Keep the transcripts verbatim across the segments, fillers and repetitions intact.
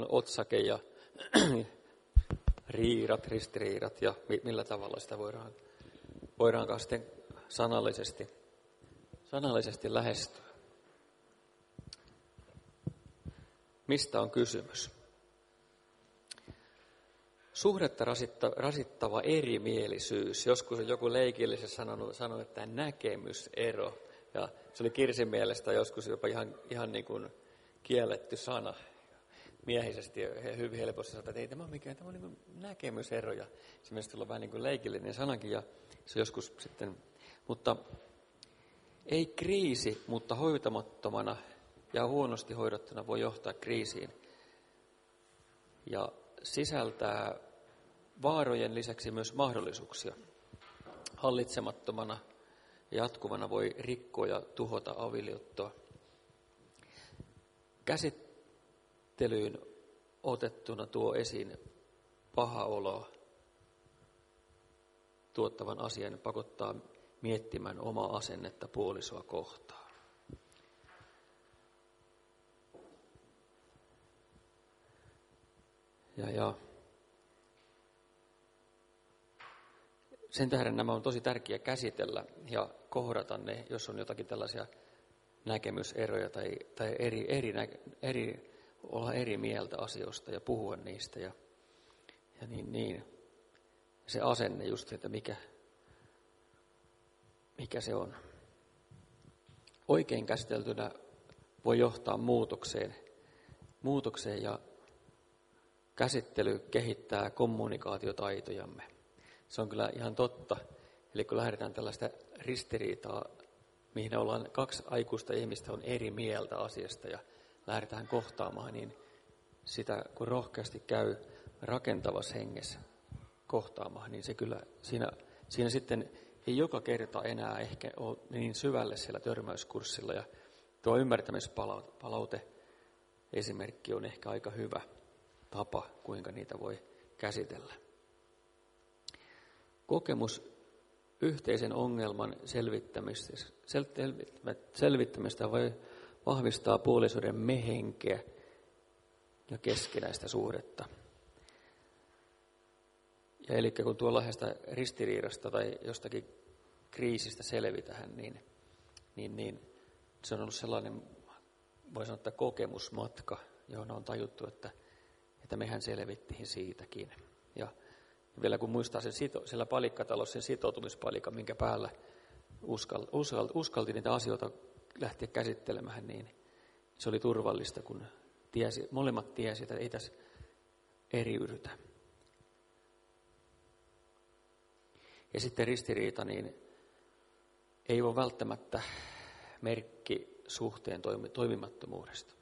otsake ja riidat, ristiriidat ja millä tavalla sitä voidaan, voidaankaan sitten sanallisesti, sanallisesti lähestyä. Mistä on kysymys? Suhdetta rasittava erimielisyys. Joskus on joku leikillisesti sanonut, sanonut, että näkemysero. Ja se oli Kirsin mielestä joskus jopa ihan, ihan niin kuin kielletty sana. Miehisesti he hyvin helposti sanoivat, että ei tämä ole mikään, tämä on niin kuin näkemysero. Ja se mielestäni on vähän niin kuin leikillinen sanakin. Ja se joskus sitten, mutta ei kriisi, mutta hoitamattomana ja huonosti hoidettuna voi johtaa kriisiin. Ja sisältää vaarojen lisäksi myös mahdollisuuksia. Hallitsemattomana ja jatkuvana voi rikkoa ja tuhota avioliittoa. Käsittelyyn otettuna tuo esiin paha olo tuottavan asian pakottaa miettimään omaa asennetta puolisoa kohtaan. Ja, ja sen tähden nämä on tosi tärkeää käsitellä ja kohdata ne, jos on jotakin tällaisia näkemyseroja tai, tai eri, eri, eri, olla eri mieltä asioista ja puhua niistä. Ja, ja niin, niin. Se asenne just, että mikä, mikä se on. Oikein käsiteltynä voi johtaa muutokseen, muutokseen ja käsittely kehittää kommunikaatiotaitojamme. Se on kyllä ihan totta. Eli kun lähdetään tällaista ristiriitaa, mihin ollaan kaksi aikuista ihmistä on eri mieltä asiasta ja lähdetään kohtaamaan, niin sitä kun rohkeasti käy rakentavassa hengessä kohtaamaan, niin se kyllä siinä, siinä sitten ei joka kerta enää ehkä ole niin syvälle siellä törmäyskurssilla. Ja tuo ymmärtämispalaute esimerkki on ehkä aika hyvä tapa, kuinka niitä voi käsitellä. Kokemus yhteisen ongelman selvittämistä, selvittämistä voi vahvistaa puolisoiden mehenkeä ja keskinäistä suhdetta. Ja eli kun tuollaisesta ristiriidasta tai jostakin kriisistä selvitään, niin, niin, niin se on ollut sellainen, voi sanoa, että kokemusmatka, johon on tajuttu, että että mehän selvittiin siitäkin. Ja vielä kun muistaa sen sito, siellä palikkatalossa sen sitoutumispalikan, minkä päällä uskal, uskal, uskalti niitä asioita lähteä käsittelemään, niin se oli turvallista, kun tiesi, molemmat tiesi, että ei tässä eriydytä. Ja sitten ristiriita, niin ei ole välttämättä merkki suhteen toimimattomuudesta.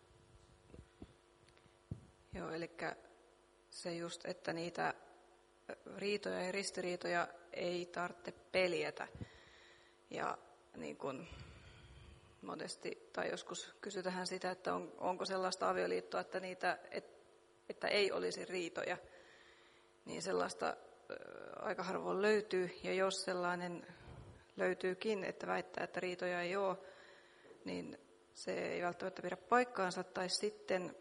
Joo, eli se just, että niitä riitoja ja ristiriitoja ei tarvitse peljätä. Ja niin kuin monesti, tai joskus kysytään sitä, että on, onko sellaista avioliittoa, että, niitä, et, että ei olisi riitoja, niin sellaista ä, aika harvoin löytyy. Ja jos sellainen löytyykin, että väittää, että riitoja ei ole, niin se ei välttämättä pidä paikkaansa, tai sitten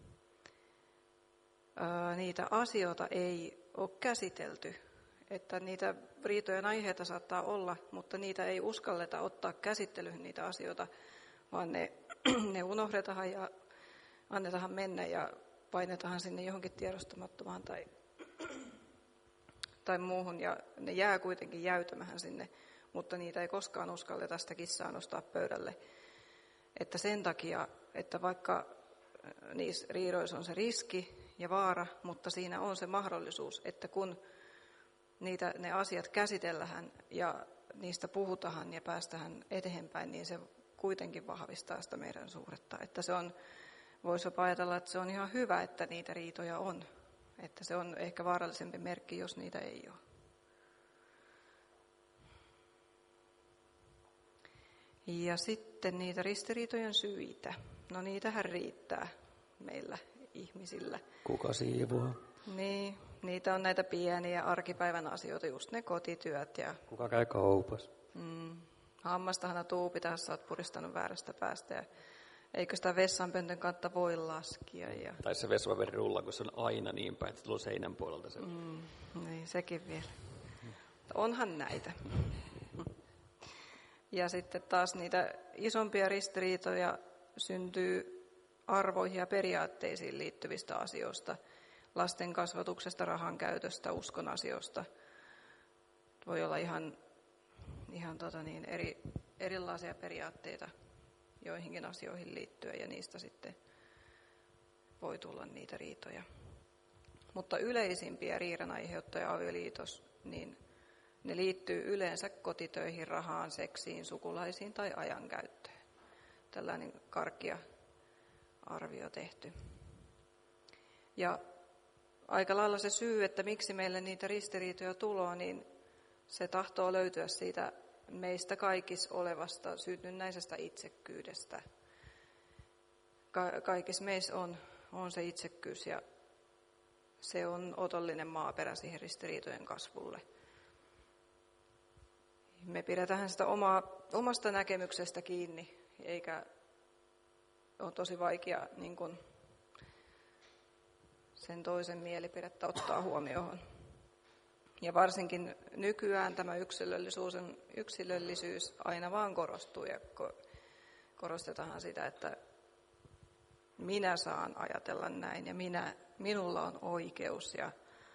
niitä asioita ei ole käsitelty, että niitä riitojen aiheita saattaa olla, mutta niitä ei uskalleta ottaa käsittelyyn niitä asioita, vaan ne, ne unohdetaan ja annetaan mennä ja painetaan sinne johonkin tiedostamattomaan tai, tai muuhun, ja ne jää kuitenkin jäytämähän sinne, mutta niitä ei koskaan uskalleta sitä kissaa nostaa pöydälle. Että sen takia, että vaikka niissä riidoissa on se riski ja vaara, mutta siinä on se mahdollisuus, että kun niitä, ne asiat käsitellään ja niistä puhutaan ja päästään eteenpäin, niin se kuitenkin vahvistaa sitä meidän suhdetta. Että se on, voisi jopa ajatella, että se on ihan hyvä, että niitä riitoja on. Että se on ehkä vaarallisempi merkki, jos niitä ei ole. Ja sitten niitä ristiriitojen syitä. No niitähän riittää meillä ihmisillä. Kuka siivoaa? Niin, niitä on näitä pieniä arkipäivän asioita, just ne kotityöt. Ja kuka käy kaupassa? Mm, hammastahana tuupita, jos sä oot puristanut väärästä päästä. Ja Eikö sitä vessanpöntön kautta voi laskea? Ja... Tai se vessapaperin kun se on aina niin päin, että tulee seinän puolelta se. Mm, niin, sekin vielä. Onhan näitä. Ja sitten taas niitä isompia ristiriitoja syntyy arvoihin ja periaatteisiin liittyvistä asioista, lasten kasvatuksesta, rahan käytöstä, uskon asioista. Voi olla ihan, ihan tota niin, eri, erilaisia periaatteita joihinkin asioihin liittyen ja niistä sitten voi tulla niitä riitoja. Mutta yleisimpiä riidan aiheuttajia avioliitos, niin ne liittyy yleensä kotitöihin, rahaan, seksiin, sukulaisiin tai ajankäyttöön. Tällainen karkea arvio tehty. Ja aika lailla se syy, että miksi meille niitä ristiriitoja tulee, niin se tahtoo löytyä siitä meistä kaikissa olevasta synnynnäisestä itsekkyydestä. Ka- kaikissa meissä on, on se itsekkyys ja se on otollinen maaperä siihen ristiriitojen kasvulle. Me pidetään sitä omaa, omasta näkemyksestä kiinni, eikä ole tosi vaikea niin kuin sen toisen mielipidettä ottaa huomioon. Ja varsinkin nykyään tämä yksilöllisyys, yksilöllisyys aina vaan korostuu ja korostetaan sitä, että minä saan ajatella näin ja minä, minulla on oikeus ja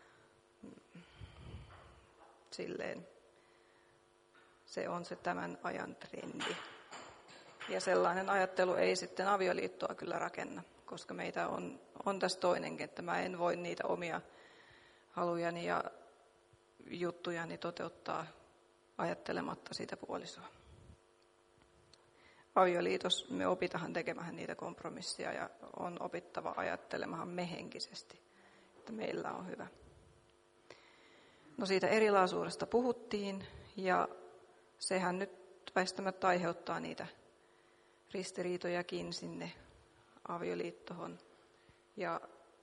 silleen se on se tämän ajan trendi. Ja sellainen ajattelu ei sitten avioliittoa kyllä rakenna, koska meitä on, on tässä toinenkin, että mä en voi niitä omia halujani ja juttujani toteuttaa ajattelematta sitä puolisoa. Avioliitos me opitahan tekemään niitä kompromisseja ja on opittava ajattelemaan me henkisesti, että meillä on hyvä. No siitä erilaisuudesta puhuttiin ja sehän nyt väistämättä aiheuttaa niitä ristiriitojakin sinne avioliittoon. Ja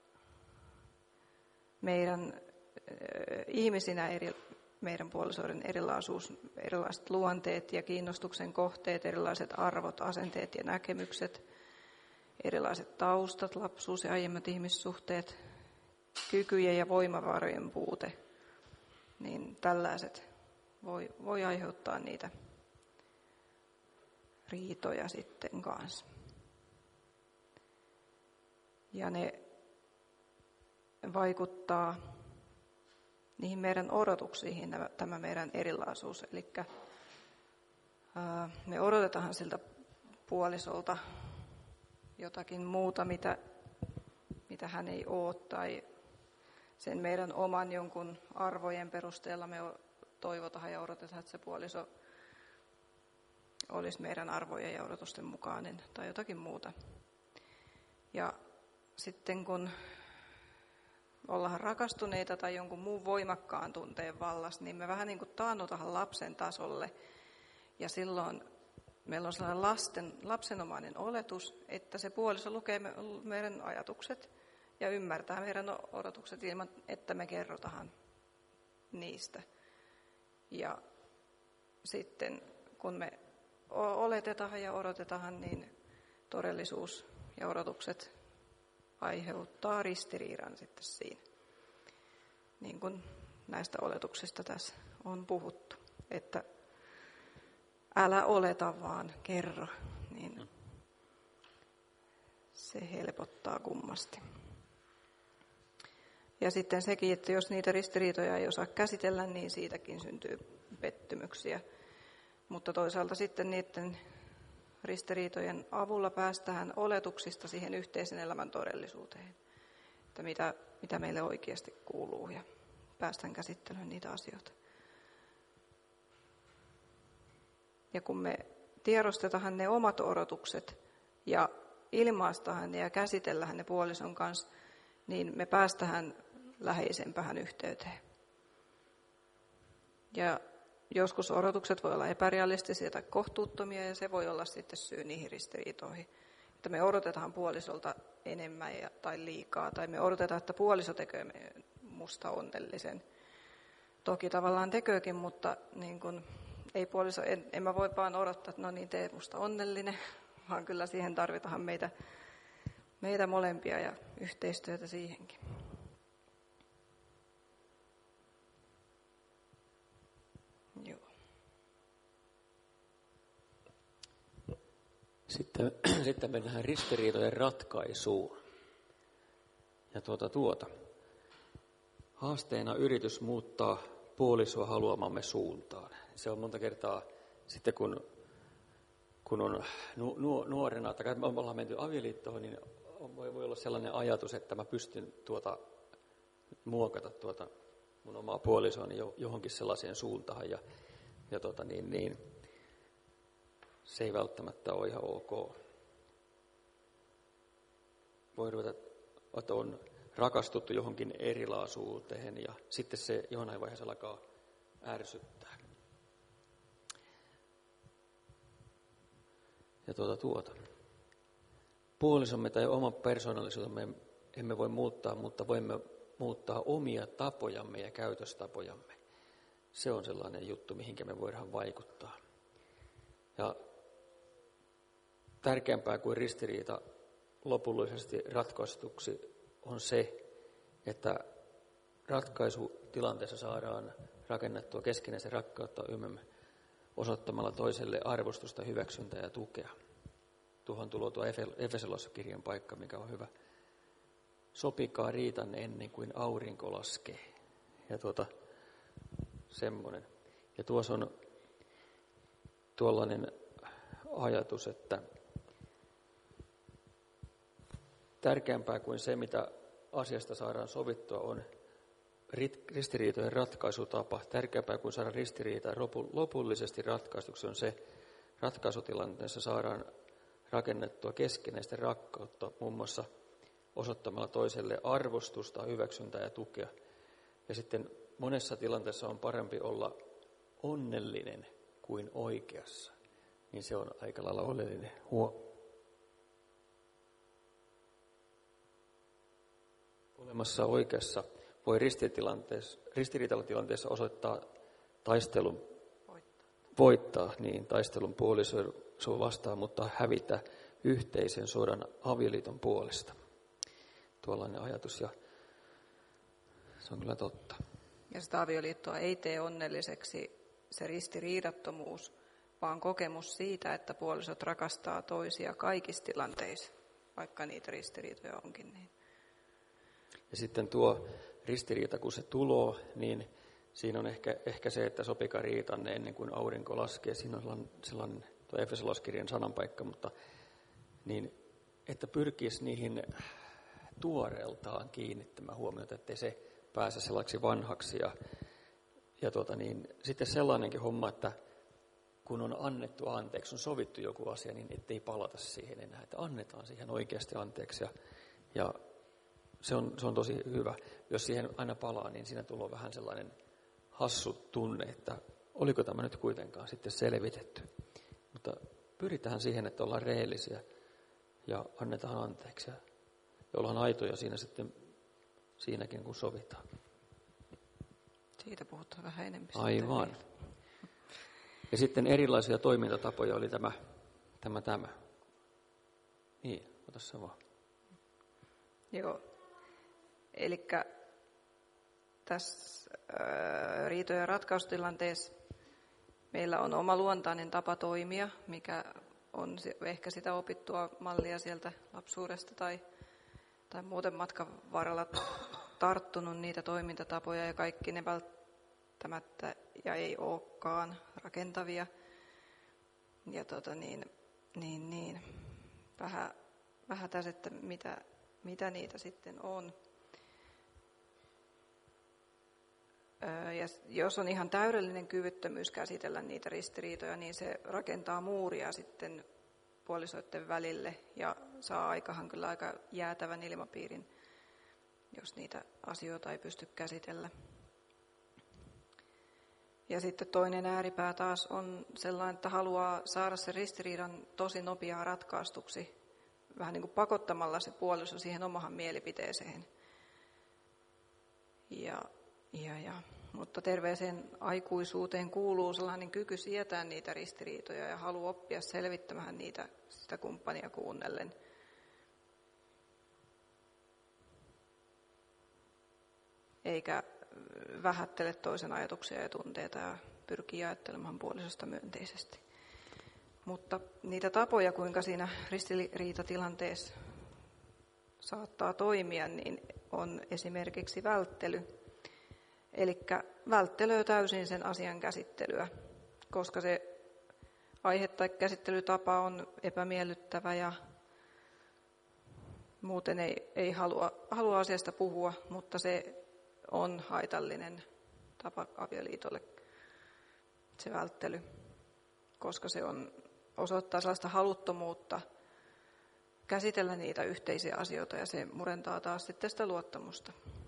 meidän ihmisinä eri, meidän puolisoiden erilaisuus, erilaiset luonteet ja kiinnostuksen kohteet, erilaiset arvot, asenteet ja näkemykset, erilaiset taustat, lapsuus ja aiemmat ihmissuhteet, kykyjen ja voimavarojen puute, niin tällaiset voi, voi aiheuttaa niitä riitoja sitten kanssa. Ja ne vaikuttaa niihin meidän odotuksiin, tämä meidän erilaisuus. Eli me odotetaan siltä puolisolta jotakin muuta, mitä, mitä hän ei ole, tai sen meidän oman jonkun arvojen perusteella me toivotaan ja odotetaan, että se puoliso olisi meidän arvojen ja odotusten mukainen tai jotakin muuta. Ja sitten kun ollaan rakastuneita tai jonkun muun voimakkaan tunteen vallassa, niin me vähän niin kuin taannutaan lapsen tasolle. Ja silloin meillä on sellainen lasten, lapsenomainen oletus, että se puoliso lukee me, meidän ajatukset ja ymmärtää meidän odotukset ilman, että me kerrotaan niistä. Ja sitten kun me oletetaan ja odotetaan, niin todellisuus ja odotukset aiheuttaa ristiriidan sitten siinä. Niin kuin näistä oletuksista tässä on puhuttu, että älä oleta vaan, kerro, niin se helpottaa kummasti. Ja sitten sekin, että jos niitä ristiriitoja ei osaa käsitellä, niin siitäkin syntyy pettymyksiä. Mutta toisaalta sitten niiden ristiriitojen avulla päästään oletuksista siihen yhteisen elämän todellisuuteen, että mitä, mitä meille oikeasti kuuluu ja päästään käsittelemään niitä asioita. Ja kun me tiedostetaan ne omat odotukset ja ilmaistahan ne ja käsitellään ne puolison kanssa, niin me päästään läheisempään yhteyteen. Ja joskus odotukset voi olla epärealistisia tai kohtuuttomia ja se voi olla sitten syy niihin ristiriitoihin. Että me odotetaan puolisolta enemmän ja, tai liikaa tai me odotetaan, että puoliso tekee musta onnellisen. Toki tavallaan teköökin, mutta niin kun, ei puoliso, en, en mä voi vaan odottaa, että no niin, tee musta onnellinen, vaan kyllä siihen tarvitaan meitä, meitä molempia ja yhteistyötä siihenkin. Joo. Sitten, sitten mennään ristiriitojen ratkaisuun. Ja tuota tuota. Haasteena yritys muuttaa puolisoa haluamamme suuntaan. Se on monta kertaa sitten kun, kun on nu, nu, nuorena, tai me ollaan menty avioliittoon, niin voi, voi olla sellainen ajatus, että mä pystyn tuota, muokata tuota mun omaa puolisoani johonkin sellaiseen suuntaan. Ja, ja tuota, niin, niin, se ei välttämättä ole ihan ok. Voi ruveta, että on rakastuttu johonkin erilaisuuteen ja sitten se jonain vaiheessa alkaa ärsyttää. Ja tuota tuota. Puolisomme tai oma persoonallisuutemme emme voi muuttaa, mutta voimme muuttaa omia tapojamme ja käytöstapojamme. Se on sellainen juttu, mihinkä me voidaan vaikuttaa. Ja tärkeämpää kuin ristiriita lopullisesti ratkaistuksi on se, että ratkaisutilanteessa saadaan rakennettua keskinäisen rakkautta ymmärrymme osoittamalla toiselle arvostusta, hyväksyntää ja tukea. Tuohon tulee tuo Efesolaiskirjan paikka, mikä on hyvä. Sopikaa riitanne ennen kuin aurinko laskee. Ja tuota, semmoinen. Ja tuossa on tuollainen ajatus, että tärkeämpää kuin se, mitä asiasta saadaan sovittua, on ristiriitojen ratkaisutapa. Tärkeämpää kuin saada ristiriita lopullisesti ratkaistuksi on se, ratkaisutilanteessa saadaan rakennettua keskinäistä rakkautta, muun muassa osoittamalla toiselle arvostusta, hyväksyntää ja tukea. Ja sitten monessa tilanteessa on parempi olla onnellinen kuin oikeassa. Niin se on aika lailla oleellinen huomio. Olemassa oikeassa voi ristiriitatilanteessa osoittaa taistelun, voittaa, voittaa niin, taistelun puolisoa vastaan, mutta hävitä yhteisen sodan avioliiton puolesta. Tuollainen ajatus, ja se on kyllä totta. Ja sitä avioliittoa ei tee onnelliseksi se ristiriidattomuus, vaan kokemus siitä, että puolisot rakastaa toisia kaikissa tilanteissa, vaikka niitä ristiriitoja onkin. Niin. Ja sitten tuo ristiriita, kun se tuloo, niin siinä on ehkä, ehkä se, että sopikaa riitanne ennen kuin aurinko laskee. Siinä on sellainen tuo Efesolaiskirjan sananpaikka, mutta niin, että pyrkisi niihin tuoreeltaan kiinnittämään huomiota, ettei se pääse sellaiseksi vanhaksi. Ja, ja tuota niin, sitten sellainenkin homma, että kun on annettu anteeksi, on sovittu joku asia, niin ettei palata siihen enää, että annetaan siihen oikeasti anteeksi. Ja, ja se, on, se on tosi hyvä. Jos siihen aina palaa, niin siinä tulee vähän sellainen hassu tunne, että oliko tämä nyt kuitenkaan sitten selvitetty. Mutta pyritään siihen, että ollaan rehellisiä ja annetaan anteeksi. Ja ollaan aitoja siinä sitten siinäkin, kun sovitaan. Siitä puhutaan vähän enemmän. Aivan. Ja sitten erilaisia toimintatapoja oli tämä, tämä, tämä. Niin, ota se vaan. Joo. Eli tässä ää, riitojen ja ratkaustilanteessa meillä on oma luontainen tapa toimia, mikä on ehkä sitä opittua mallia sieltä lapsuudesta tai, tai muuten matkan varrella tarttunut niitä toimintatapoja, ja kaikki ne välttämättä ja ei olekaan rakentavia. Ja tota niin, niin, niin. Vähän, vähän tässä, että mitä, mitä niitä sitten on. Ja jos on ihan täydellinen kyvyttömyys käsitellä niitä ristiriitoja, niin se rakentaa muuria sitten puolisoiden välille ja saa aikahan kyllä aika jäätävän ilmapiirin, jos niitä asioita ei pysty käsitellä. Ja sitten toinen ääripää taas on sellainen, että haluaa saada sen ristiriidan tosi nopeaa ratkaistuksi, vähän niin kuin pakottamalla se puoliso siihen omahan mielipiteeseen. Ja, ja, ja mutta terveeseen aikuisuuteen kuuluu sellainen kyky sietää niitä ristiriitoja ja halu oppia selvittämään niitä sitä kumppania kuunnellen. Eikä vähättele toisen ajatuksia ja tunteita ja pyrkii ajattelemaan puolisosta myönteisesti. Mutta niitä tapoja, kuinka siinä ristiriitatilanteessa saattaa toimia, niin on esimerkiksi välttely. Eli välttelyä täysin sen asian käsittelyä, koska se aihe tai käsittelytapa on epämiellyttävä ja muuten ei, ei halua, halua asiasta puhua, mutta se on haitallinen tapa avioliitolle, se välttely, koska se on, osoittaa sellaista haluttomuutta käsitellä niitä yhteisiä asioita ja se murentaa taas sitten sitä luottamusta.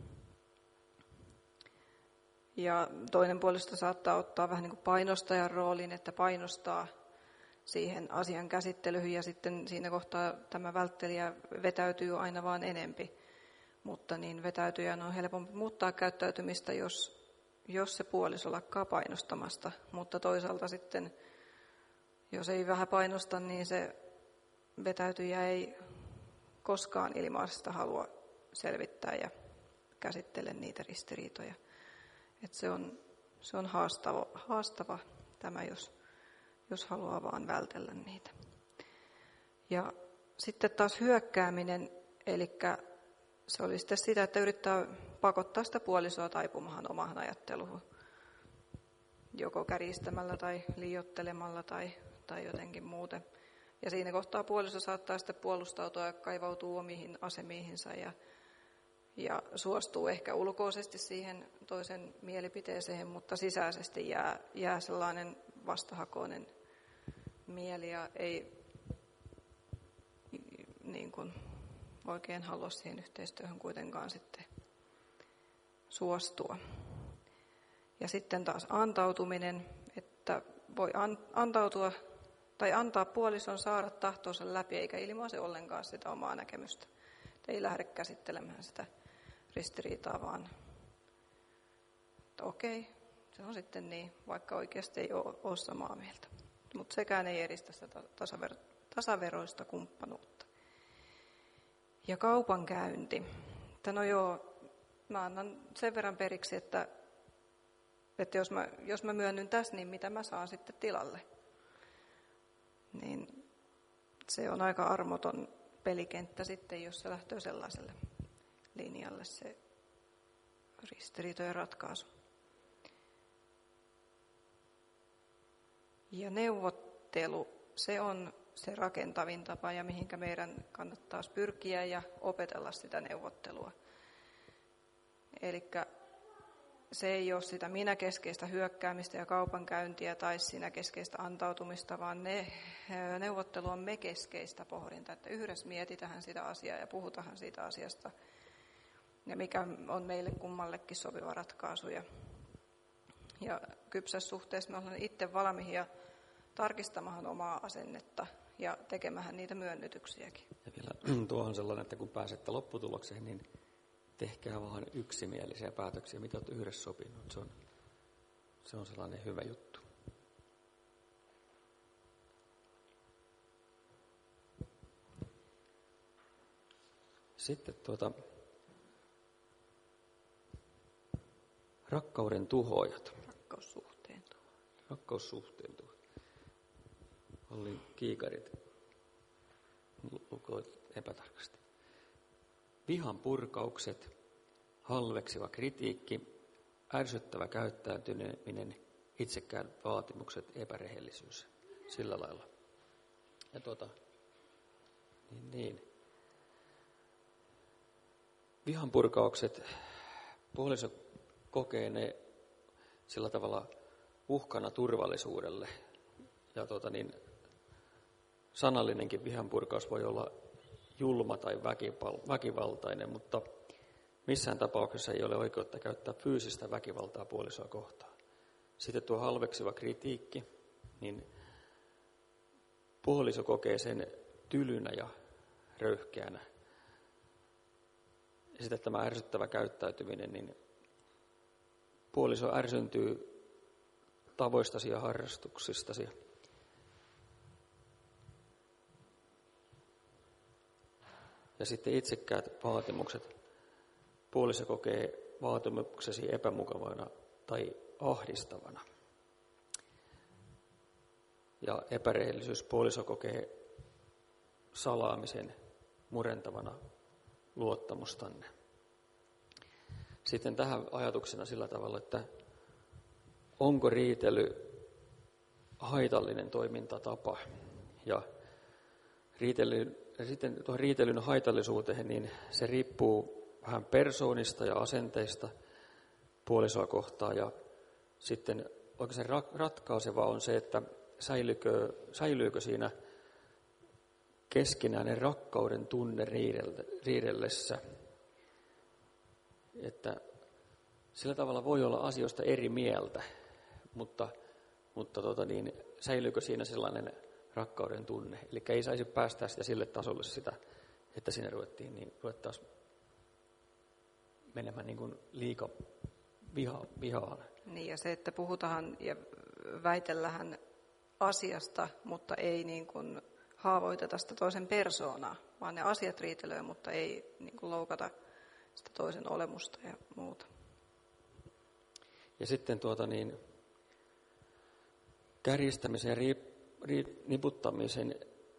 Ja toinen puolesta saattaa ottaa vähän niin kuin painostajan roolin, että painostaa siihen asian käsittelyyn ja sitten siinä kohtaa tämä välttelijä vetäytyy aina vaan enempi. Mutta niin vetäytyjän on helpompi muuttaa käyttäytymistä, jos, jos se puoliso lakkaa painostamasta. Mutta toisaalta sitten, jos ei vähän painosta, niin se vetäytyjä ei koskaan ilmaista halua selvittää ja käsittele niitä ristiriitoja. Et se on, se on haastava, haastava tämä, jos, jos haluaa vaan vältellä niitä. Ja sitten taas hyökkääminen, eli se oli sitten sitä, että yrittää pakottaa sitä puolisoa taipumaan omaan ajatteluun. Joko kärjistämällä tai liioittelemalla tai, tai jotenkin muuten. Ja siinä kohtaa puoliso saattaa sitten puolustautua ja kaivautua omiin asemiihinsa ja, ja suostuu ehkä ulkoisesti siihen toisen mielipiteeseen, mutta sisäisesti jää, jää sellainen vastahakoinen mieli ja ei niin kuin oikein halua siihen yhteistyöhön kuitenkaan sitten suostua. Ja sitten taas antautuminen, että voi antautua tai antaa puolison saada tahtonsa läpi, eikä ilmaise ollenkaan sitä omaa näkemystä. Et ei lähde käsittelemään sitä ristiriitaa, vaan että okei, se on sitten niin, vaikka oikeasti ei ole, ole samaa mieltä. Mutta sekään ei edistä sitä tasaver- tasaveroista kumppanuutta. Ja kaupankäynti. Että no joo, mä annan sen verran periksi, että, että jos, mä, jos mä myönnyn tässä, niin mitä mä saan sitten tilalle? Niin se on aika armoton pelikenttä sitten, jos se lähtee sellaiselle linjalle se ristiriitojen ratkaisu. Ja neuvottelu, se on se rakentavin tapa ja mihinkä meidän kannattaa pyrkiä ja opetella sitä neuvottelua. Eli se ei ole sitä minäkeskeistä hyökkäämistä ja kaupankäyntiä tai sinäkeskeistä antautumista, vaan ne, neuvottelu on me-keskeistä pohdinta, että yhdessä mietitään sitä asiaa ja puhutaan siitä asiasta ja mikä on meille kummallekin sopiva ratkaisu. Ja, ja kypsässä suhteessa me ollaan itse valmiita tarkistamaan omaa asennetta ja tekemään niitä myönnytyksiäkin. Ja vielä tuo on sellainen, että kun pääsette lopputulokseen, niin tehkää vaan yksimielisiä päätöksiä, mitä olette yhdessä sopinut. Se on, se on sellainen hyvä juttu. Sitten tuota, rakkauden tuhoajat. Rakkaussuhteen tuhoajat. Rakkaussuhteen tuhoajat. Olli Kiikarit lukoi epätarkasti. Vihan purkaukset, halveksiva kritiikki, ärsyttävä käyttäytyminen, itsekään vaatimukset, epärehellisyys. Sillä lailla. Ja tuota, niin, niin. Vihan purkaukset, puoliso kokee ne sillä tavalla uhkana turvallisuudelle. Ja tuota, niin, sanallinenkin vihanpurkaus voi olla julma tai väkivaltainen, mutta missään tapauksessa ei ole oikeutta käyttää fyysistä väkivaltaa puolisoa kohtaan. Sitten tuo halveksiva kritiikki, niin puoliso kokee sen tylynä ja röyhkeänä. Ja sitten tämä ärsyttävä käyttäytyminen, niin puoliso ärsyntyy tavoistasi ja harrastuksistasi. Ja sitten itsekkäät vaatimukset. Puoliso kokee vaatimuksesi epämukavana tai ahdistavana. Ja epärehellisyys puoliso kokee salaamisen murentavana luottamustanne. Sitten tähän ajatuksena sillä tavalla, että onko riitely haitallinen toimintatapa. Ja riitely, sitten tuohon riitelyn haitallisuuteen, niin se riippuu vähän persoonista ja asenteista puolisoa kohtaan. Ja sitten oikein ratkaiseva on se, että säilyykö, säilyykö siinä keskinäinen rakkauden tunne riidellessä. Että sillä tavalla voi olla asioista eri mieltä, mutta, mutta tota niin, säilyykö siinä sellainen rakkauden tunne. Eli ei saisi päästää sitä sille tasolle sitä, että siinä ruvettiin, niin ruvettaisiin menemään niin kuin liika viha, vihaan. Niin ja se, että puhutaan ja väitellähän asiasta, mutta ei niin kuin haavoiteta sitä toisen persoonaa, vaan ne asiat riitelöi, mutta ei niin kuin loukata sitä toisen olemusta ja muuta. Ja sitten tuota niin, kärjistämisen ja riip, riip, niputtamisen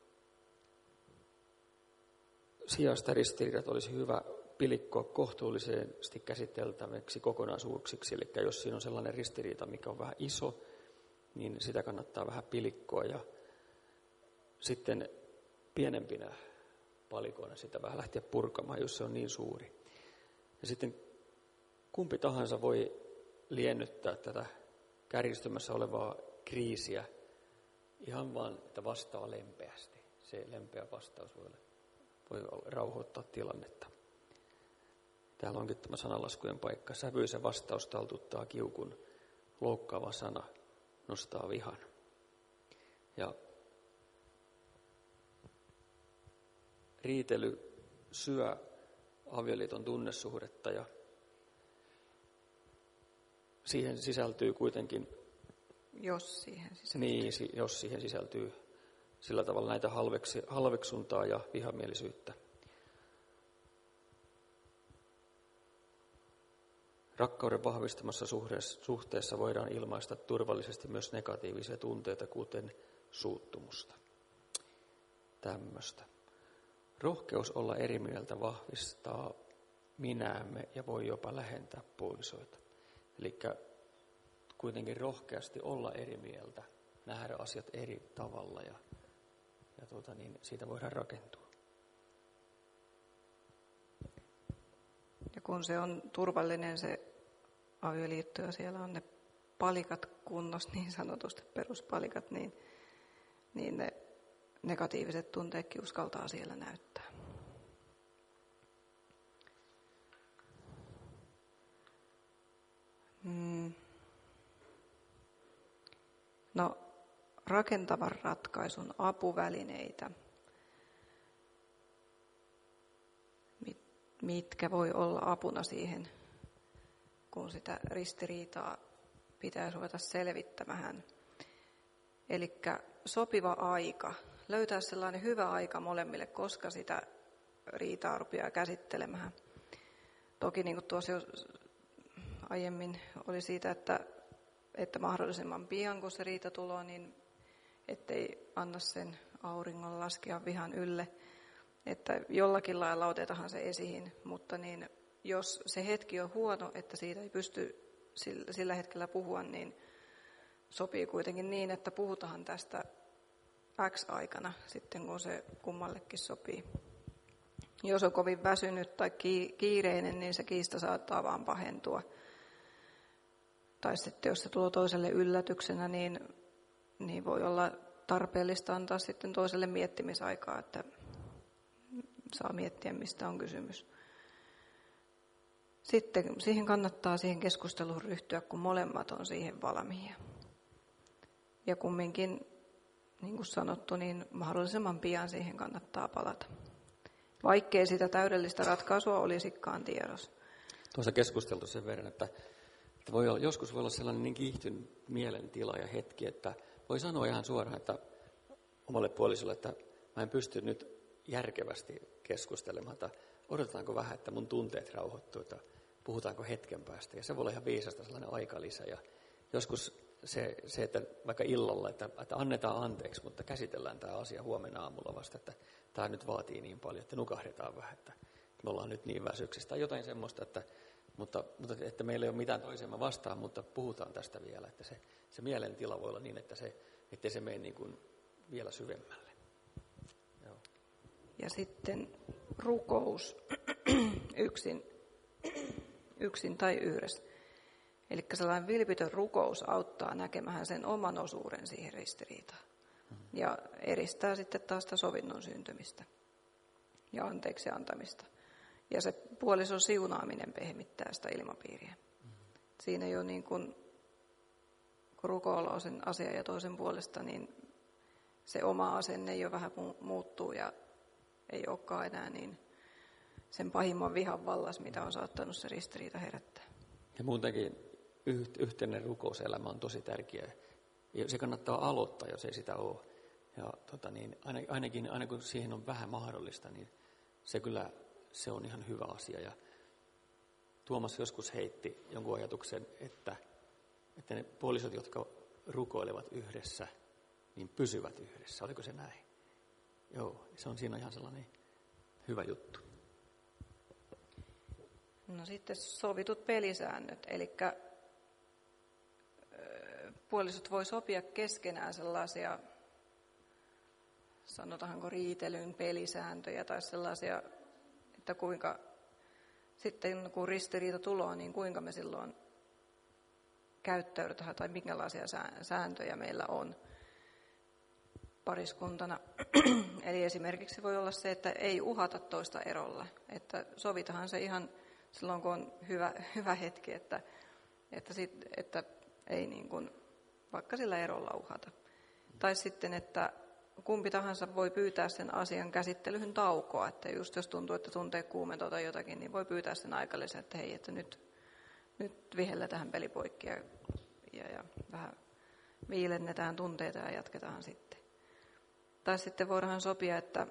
sijasta ristiriidat olisi hyvä pilikkoa kohtuullisesti käsiteltäviksi kokonaisuuksiksi. Eli jos siinä on sellainen ristiriita, mikä on vähän iso, niin sitä kannattaa vähän pilikkoa ja sitten pienempinä palikoina sitä vähän lähteä purkamaan, jos se on niin suuri. Ja sitten kumpi tahansa voi liennyttää tätä kärjistymässä olevaa kriisiä ihan vaan, että vastaa lempeästi. Se lempeä vastaus voi, voi rauhoittaa tilannetta. Täällä onkin tämä sananlaskujen paikka. Sävyisen vastaus taltuttaa kiukun, loukkaava sana nostaa vihan. Ja riitely syö avioliiton tunnesuhdetta ja siihen sisältyy kuitenkin, jos siihen sisältyy, niin, jos siihen sisältyy sillä tavalla näitä halveksi, halveksuntaa ja vihamielisyyttä. Rakkauden vahvistamassa suhteessa voidaan ilmaista turvallisesti myös negatiivisia tunteita, kuten suuttumusta. Tämmöistä. Rohkeus olla eri mieltä vahvistaa minäämme ja voi jopa lähentää puolisoita. Eli kuitenkin rohkeasti olla eri mieltä, nähdä asiat eri tavalla ja, ja tuota niin, siitä voidaan rakentua. Ja kun se on turvallinen se avioliitto ja siellä on ne palikat kunnossa, niin sanotusti peruspalikat, niin, niin ne negatiiviset tunteetkin uskaltaa siellä näyttää. Hmm. No, rakentavan ratkaisun apuvälineitä. Mitkä voi olla apuna siihen, kun sitä ristiriitaa pitäisi ruveta selvittämään. Eli sopiva aika. Löytää sellainen hyvä aika molemmille, koska sitä riitaa rupeaa käsittelemään. Toki niin kuin tuossa jo aiemmin oli siitä, että, että mahdollisimman pian kun se riita tulee, niin ettei anna sen auringon laskea vihan ylle. Että jollakin lailla otetahan se esiin, mutta niin, jos se hetki on huono, että siitä ei pysty sillä hetkellä puhua, niin sopii kuitenkin niin, että puhutaan tästä X-aikana sitten, kun se kummallekin sopii. Jos on kovin väsynyt tai kiireinen, niin se kiista saattaa vaan pahentua. Tai sitten jos se tulee toiselle yllätyksenä, niin, niin voi olla tarpeellista antaa sitten toiselle miettimisaikaa, että saa miettiä, mistä on kysymys. Sitten siihen kannattaa siihen keskusteluun ryhtyä, kun molemmat on siihen valmiita. Ja kumminkin, niin kuin sanottu, niin mahdollisimman pian siihen kannattaa palata. Vaikkei sitä täydellistä ratkaisua olisikaan tiedossa. Tuossa keskusteltu sen verran, että että voi olla, joskus voi olla sellainen niin kiihtynyt mielentila ja hetki, että voi sanoa ihan suoraan, että omalle puolisolle, että mä en pysty nyt järkevästi keskustelemaan, että odotetaanko vähän, että mun tunteet rauhoittuu, että puhutaanko hetken päästä. Ja se voi olla ihan viisasta sellainen aikalisä. Ja joskus se, se että vaikka illalla, että, että annetaan anteeksi, mutta käsitellään tämä asia huomenna aamulla vasta, että tämä nyt vaatii niin paljon, että nukahdetaan vähän, että me ollaan nyt niin väsyksissä. Tai jotain semmoista, että, mutta, mutta, että meillä ei ole mitään toisemme vastaan, mutta puhutaan tästä vielä. Että se, se mielentila voi olla niin, että se, ettei se mene niin kuin vielä syvemmälle. Joo. Ja sitten rukous yksin, yksin tai yhdessä. Eli sellainen vilpitön rukous auttaa näkemään sen oman osuuden siihen ristiriitaan. Ja eristää sitten taas sitä sovinnon syntymistä ja anteeksi antamista. Ja se puolison siunaaminen pehmittää sitä ilmapiiriä. Siinä ei ole niin kuin, kun rukoilla on sen asian ja toisen puolesta, niin se oma asenne jo vähän muuttuu ja ei olekaan enää niin sen pahimman vihan vallas, mitä on saattanut se ristiriita herättää. Ja muutenkin yhteinen rukouselämä on tosi tärkeä. Ja se kannattaa aloittaa, jos ei sitä ole. Ja tota niin, ainakin aina kun siihen on vähän mahdollista, niin se kyllä se on ihan hyvä asia. Ja Tuomas joskus heitti jonkun ajatuksen, että, että ne puolisot, jotka rukoilevat yhdessä, niin pysyvät yhdessä. Oliko se näin? Joo, se on siinä ihan sellainen hyvä juttu. No sitten sovitut pelisäännöt, eli puolisot voi sopia keskenään sellaisia, sanotaanko riitelyn pelisääntöjä tai sellaisia, että kuinka sitten kun ristiriita tulee, niin kuinka me silloin käyttäydytään tai minkälaisia sääntöjä meillä on pariskuntana. Eli esimerkiksi voi olla se, että ei uhata toista erolla, että sovitahan se ihan silloin, kun on hyvä, hyvä hetki, että, että, sit, että ei niin kuin vaikka sillä erolla uhata. Tai sitten, että kumpi tahansa voi pyytää sen asian käsittelyyn taukoa, että just jos tuntuu, että tuntee kuumentoa tai jotakin, niin voi pyytää sen aikalisen, että hei, että nyt, nyt vihelletään peli poikki ja, ja, ja vähän viilennetään tunteita ja jatketaan sitten. Tai sitten voidaan sopia, että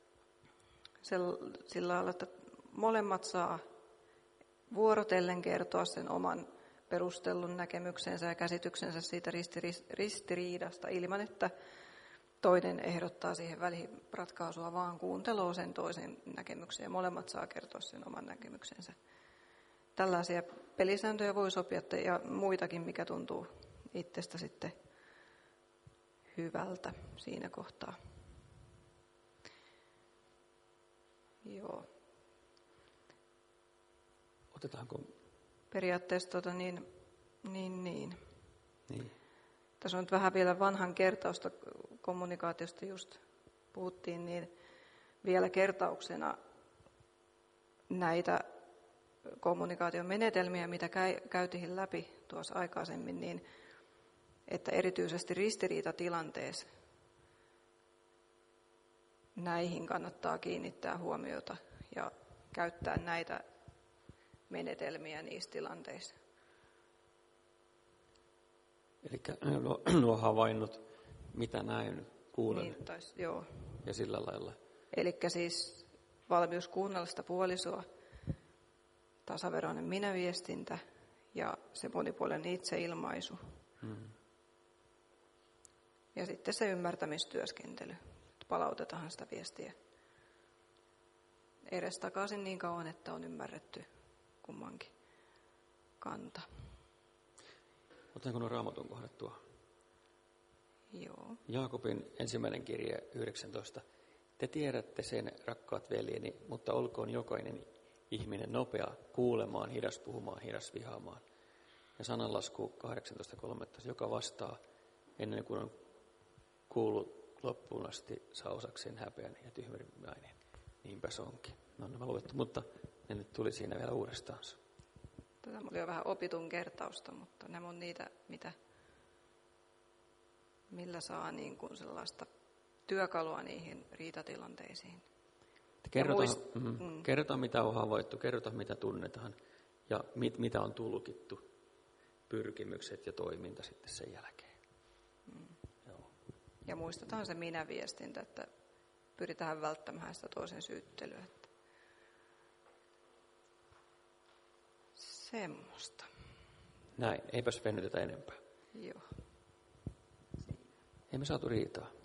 sillä lailla, että molemmat saa vuorotellen kertoa sen oman perustellun näkemyksensä ja käsityksensä siitä ristiriidasta ilman, että toinen ehdottaa siihen väliin ratkaisua, vaan kuuntelee sen toisen näkemyksen ja molemmat saa kertoa sen oman näkemyksensä. Tällaisia pelisääntöjä voi sopia ja muitakin, mikä tuntuu itsestä sitten hyvältä siinä kohtaa. Joo. Otetaanko? Periaatteessa tota niin, niin, niin. niin. Tässä on nyt vähän vielä vanhan kertausta, kommunikaatiosta just puhuttiin, niin vielä kertauksena näitä kommunikaation menetelmiä, mitä käytiin läpi tuossa aikaisemmin, niin että erityisesti ristiriitatilanteessa näihin kannattaa kiinnittää huomiota ja käyttää näitä menetelmiä niissä tilanteissa. Eli nuo, nuo havainnot, mitä näin, kuulen, niin, tais, joo. Ja sillä lailla. Eli siis valmius kuunnella sitä puolisoa, tasaveroinen minäviestintä ja se monipuolinen itseilmaisu. Hmm. Ja sitten se ymmärtämistyöskentely. Palautetaan sitä viestiä edes takaisin niin kauan, että on ymmärretty kummankin kanta. Otetaanko nuo Raamatun kohdat tuohon? Joo. Jaakobin ensimmäinen kirje yhdeksäntoista. Te tiedätte sen, rakkaat veljeni, mutta olkoon jokainen ihminen nopea kuulemaan, hidas puhumaan, hidas vihaamaan. Ja sananlasku kahdeksantoista kolmetoista, joka vastaa ennen kuin on kuullut loppuun asti, saa osakseen häpeän ja tyhmyrimäinen. Niinpä se onkin. No, nämä luettu, mutta ne nyt tuli siinä vielä uudestaan. Tätä oli jo vähän opitun kertausta, mutta nämä on niitä, mitä, millä saa niin kuin sellaista työkalua niihin riitatilanteisiin. Kerrotaan, muist, mm, mm. kerrotaan, mitä on havaittu, kerrotaan, mitä tunnetaan ja mit, mitä on tulkittu. pyrkimykset ja toiminta sitten sen jälkeen. Mm. Joo. Ja muistetaan se minä-viestintä, että pyritään välttämään sitä toisen syyttelyä. Että semmoista. Näin, eipäs venytetä enempää. Joo. Ei me saatu riitaa.